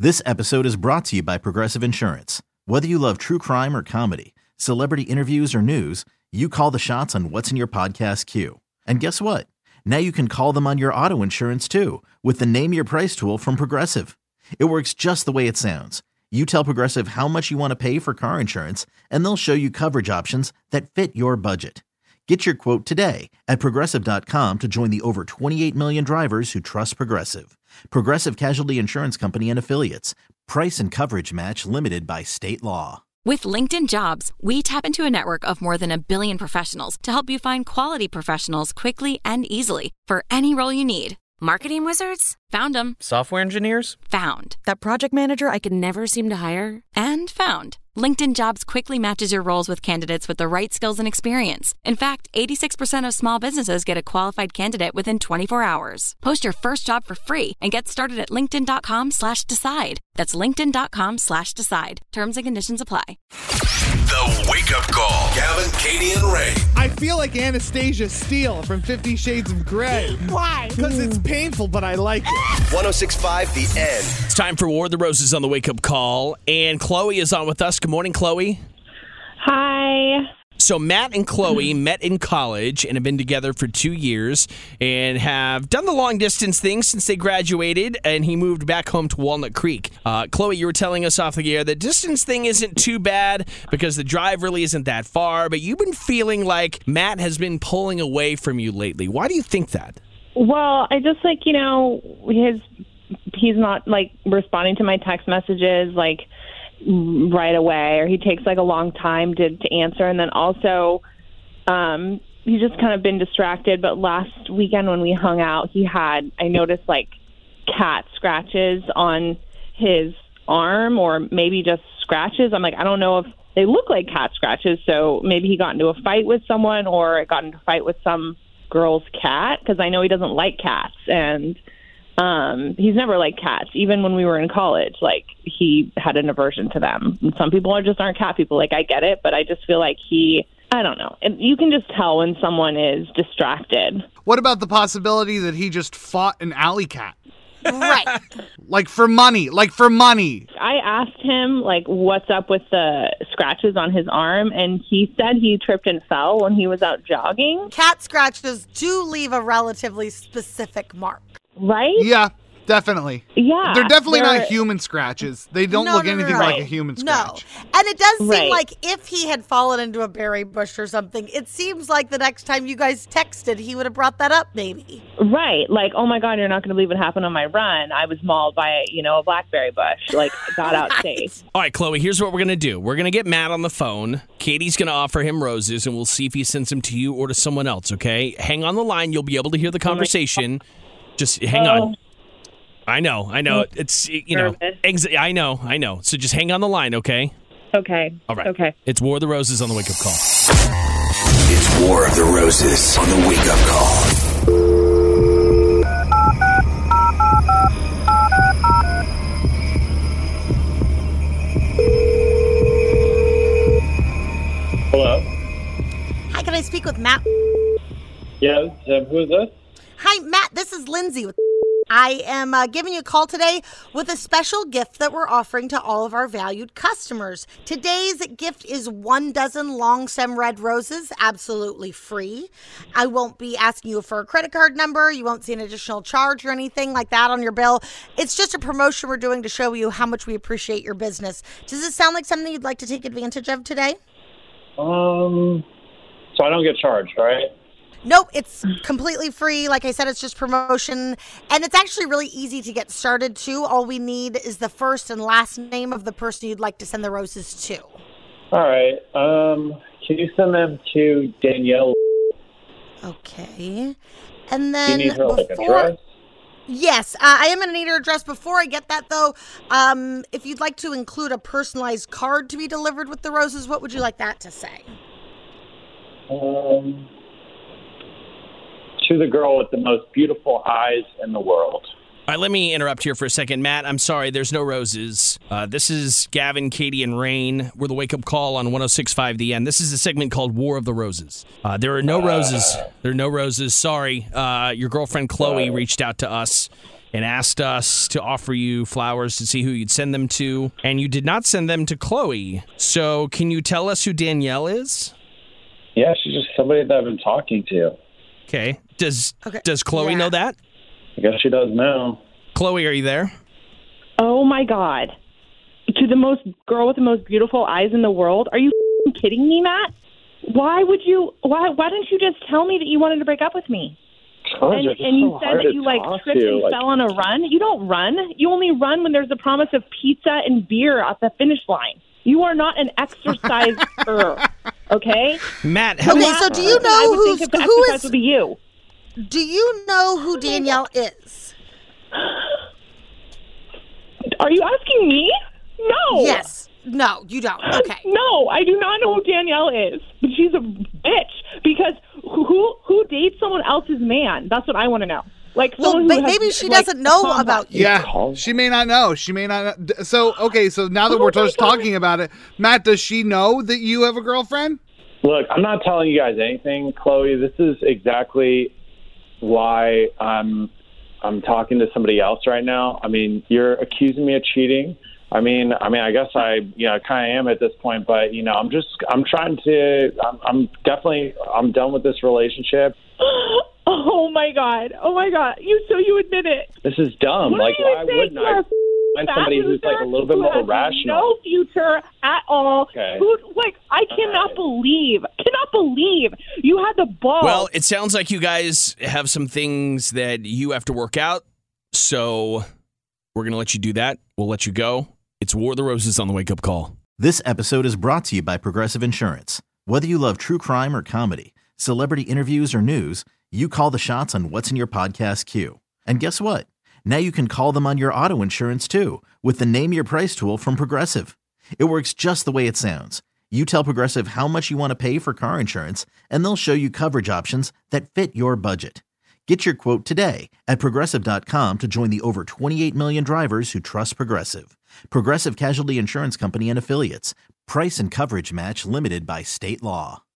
This episode is brought to you by Progressive Insurance. Whether you love true crime or comedy, celebrity interviews or news, you call the shots on what's in your podcast queue. And guess what? Now you can call them on your auto insurance too with the Name Your Price tool from Progressive. It works just the way it sounds. You tell Progressive how much you want to pay for car insurance, and they'll show you coverage options that fit your budget. Get your quote today at Progressive.com to join the over 28 million drivers who trust Progressive. Progressive Casualty Insurance Company and Affiliates. Price and coverage match limited by state law. With LinkedIn Jobs, we tap into a network of more than 1 billion professionals to help you find quality professionals quickly and easily for any role you need. Marketing wizards? Found them. Software engineers? Found. That project manager I could never seem to hire? And found. LinkedIn Jobs quickly matches your roles with candidates with the right skills and experience. In fact, 86% of small businesses get a qualified candidate within 24 hours. Post your first job for free and get started at linkedin.com/decide. That's linkedin.com/decide. Terms and conditions apply. The Wake Up Call. Gavin, Katie, and Ray. I feel like Anastasia Steele from 50 Shades of Grey. Why? Because it's painful, but I like it. 106.5 The End. It's time for War of the Roses on the Wake Up Call, and Chloe is on with us. Good morning, Chloe. Hi. So Matt and Chloe met in college and have been together for 2 years and have done the long distance thing since they graduated, and he moved back home to Walnut Creek. Chloe, you were telling us off the air that distance thing isn't too bad because the drive really isn't that far, but you've been feeling like Matt has been pulling away from you lately. Why do you think that? Well, I just he's not responding to my text messages right away, or he takes a long time to answer. And then also, he's just kind of been distracted. But last weekend when we hung out, I noticed cat scratches on his arm, or maybe just scratches. I'm I don't know if they look like cat scratches. So maybe he got into a fight with someone, or got into a fight with some girl's cat, because I know he doesn't like cats. And he's never liked cats. Even when we were in college, he had an aversion to them. And some people aren't cat people. I get it, but I just feel like I don't know. And you can just tell when someone is distracted. What about the possibility that he just fought an alley cat? Right. For money. I asked him, what's up with the scratches on his arm, and he said he tripped and fell when he was out jogging. Cat scratches do leave a relatively specific mark. Right? Yeah, definitely. Yeah. They're definitely not human scratches. They don't look anything like a Right. human scratch. No. And it does seem Right. like if he had fallen into a berry bush or something, it seems like the next time you guys texted, he would have brought that up, maybe. Right. Oh my God, you're not going to believe what happened on my run. I was mauled by, a blackberry bush. Got out safe. All right, Chloe, here's what we're going to do. We're going to get Matt on the phone. Katie's going to offer him roses, and we'll see if he sends them to you or to someone else, okay? Hang on the line. You'll be able to hear the conversation. Just hang on. I know. It's, I know. So just hang on the line, okay? Okay. All right. Okay. It's War of the Roses on the Wake Up Call. It's War of the Roses on the Wake Up Call. Hello? Hi, can I speak with Matt? Yeah, who is this? Hi, Matt. This is Lindsay. I am giving you a call today with a special gift that we're offering to all of our valued customers. Today's gift is 1 dozen long stem red roses, absolutely free. I won't be asking you for a credit card number. You won't see an additional charge or anything like that on your bill. It's just a promotion we're doing to show you how much we appreciate your business. Does this sound like something you'd like to take advantage of today? So I don't get charged, right? Nope, it's completely free. Like I said, it's just promotion. And it's actually really easy to get started, too. All we need is the first and last name of the person you'd like to send the roses to. All right. Can you send them to Danielle? Okay. And Do then you need her address? Yes, I am going to need her address. Before I get that, though, if you'd like to include a personalized card to be delivered with the roses, what would you like that to say? To the girl with the most beautiful eyes in the world. All right, let me interrupt here for a second. Matt, I'm sorry, there's no roses. This is Gavin, Katie, and Rain. We're the Wake Up Call on 106.5 The End. This is a segment called War of the Roses. There are no roses. There are no roses. Sorry. Your girlfriend Chloe reached out to us and asked us to offer you flowers to see who you'd send them to, and you did not send them to Chloe. So can you tell us who Danielle is? Yeah, she's just somebody that I've been talking to. Okay. Does Chloe know that? I guess she does now. Chloe, are you there? Oh my God. To the girl with the most beautiful eyes in the world? Are you kidding me, Matt? Why didn't you just tell me that you wanted to break up with me? And you said that you tripped and fell on a run? You don't run. You only run when there's a promise of pizza and beer at the finish line. You are not an exerciser, okay? Matt, so do you know who is? Would be you. Do you know who Danielle is? Are you asking me? No. Yes. No, you don't. Okay. No, I do not know who Danielle is. But she's a bitch because who dates someone else's man? That's what I want to know. Maybe she doesn't know about you. Yeah, she may not know. She may not know. So now that we're just talking about it, Matt, does she know that you have a girlfriend? Look, I'm not telling you guys anything, Chloe. This is exactly why I'm talking to somebody else right now. I mean, you're accusing me of cheating. I mean, I guess I, kind of am at this point, but, I'm done with this relationship. Oh my God. You admit it. This is dumb. Why wouldn't I find somebody who's a little bit more rational? No future at all. Okay. I cannot believe you had the ball. Well, it sounds like you guys have some things that you have to work out. So we're going to let you do that. We'll let you go. It's War of the Roses on the Wake Up Call. This episode is brought to you by Progressive Insurance. Whether you love true crime or comedy, celebrity interviews or news, you call the shots on what's in your podcast queue. And guess what? Now you can call them on your auto insurance too with the Name Your Price tool from Progressive. It works just the way it sounds. You tell Progressive how much you want to pay for car insurance, and they'll show you coverage options that fit your budget. Get your quote today at Progressive.com to join the over 28 million drivers who trust Progressive. Progressive Casualty Insurance Company and Affiliates. Price and coverage match limited by state law.